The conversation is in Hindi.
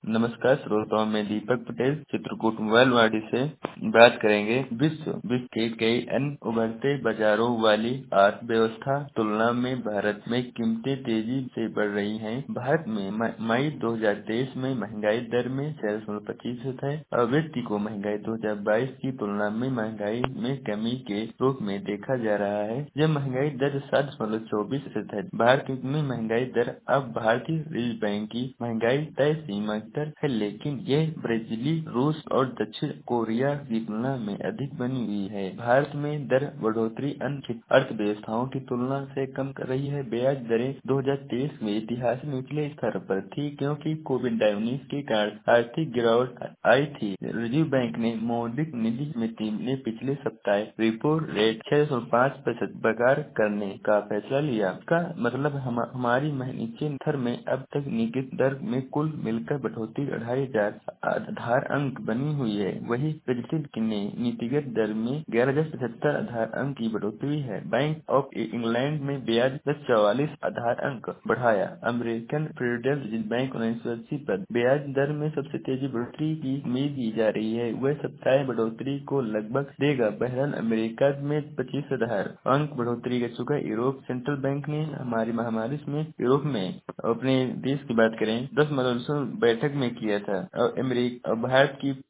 नमस्कार श्रोताओं, मैं दीपक पटेल चित्रकूट मोबाइल वाड़ी से बात करेंगे। विश्व के कई अन्य उभरते बाजारों वाली अर्थव्यवस्था तुलना में भारत में कीमतें तेजी से बढ़ रही हैं। भारत में मई 2023 में महंगाई दर में 6.25% है और व्यक्ति को महंगाई 2022 की तुलना में महंगाई में कमी के रूप में देखा जा रहा है। यह महंगाई दर 7.24% है। भारत में महंगाई दर अब भारतीय रिजर्व बैंक की महंगाई तय सीमा दर है, लेकिन यह ब्राजील, रूस और दक्षिण कोरिया की तुलना में अधिक बनी हुई है। भारत में दर बढ़ोतरी अन्य अर्थव्यवस्थाओं की तुलना से कम कर रही है। ब्याज दरें 2023 में इतिहास में निचले स्तर पर थी, क्योंकि कोविड-19 के कारण आर्थिक गिरावट आई थी। रिजर्व बैंक ने मौद्रिक नीति समिति ने पिछले सप्ताह रेपो रेट 6.5% बरकरार करने का फैसला लिया। इसका मतलब हमारी नीचे स्तर में अब तक निगत दर में कुल मिलकर बढ़ोतरी 2,500 आधार अंक बनी हुई है। वही ब्राजील ने नीतिगत दर में 11.75 आधार अंक की बढ़ोतरी है। बैंक ऑफ इंग्लैंड में ब्याज 10.44 आधार अंक बढ़ाया। अमेरिकन फेडरल रिजर्व बैंक 1980 पर ब्याज दर में सबसे तेजी बढ़ोतरी की उम्मीद की जा रही है। वह सप्ताह बढ़ोतरी को लगभग देगा। बहरहाल अमेरिका में 25 आधार अंक बढ़ोतरी कर चुका है। यूरोप सेंट्रल बैंक ने हमारी महामारी में यूरोप में अपने देश की बात करें 10 मदरसों बैठक में किया था और अमेरिका भारत की